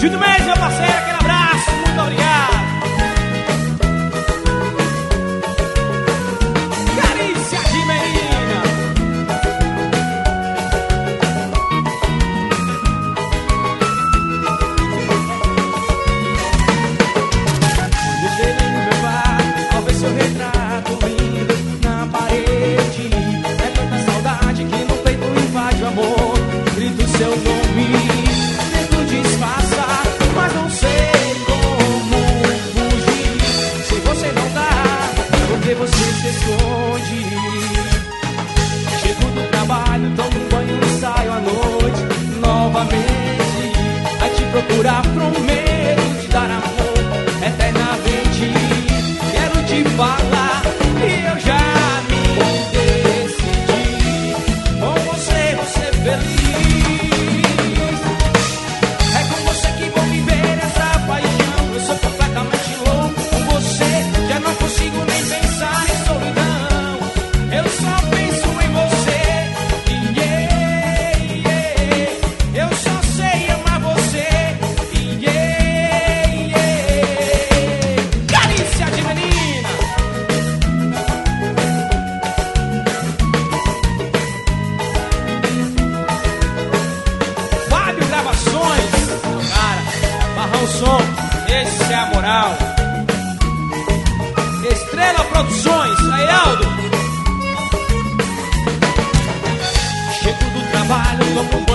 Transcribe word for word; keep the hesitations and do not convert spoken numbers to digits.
Gildo Mendes, meu parceiro, aquele abraço, muito obrigado. Carícia de menina. Deixei no meu bar, ao ver seu retrato lindo na parede. É tanta saudade que no peito invade o amor. Grito seu nome, tento disfarçar, mas não sei como fugir. Se você não dá, porque você se esconde. Chego do trabalho, tomo um banho e saio à noite novamente. A te procurar, prometo te dar amor eternamente. Quero te falar que eu já me decidi. Com você, você feliz. É com você que vou viver essa paixão. Eu sou completamente louco com você. Já não consigo nem pensar em solidão. Eu só penso em você. Yeah, yeah. Eu só sei amar você. Yeah, yeah. Carícia de menina. Fábio Gravações, cara, Barrão Som, esse é a moral. Estrela Produções, aí Aldo. Chego do trabalho, tomo um banho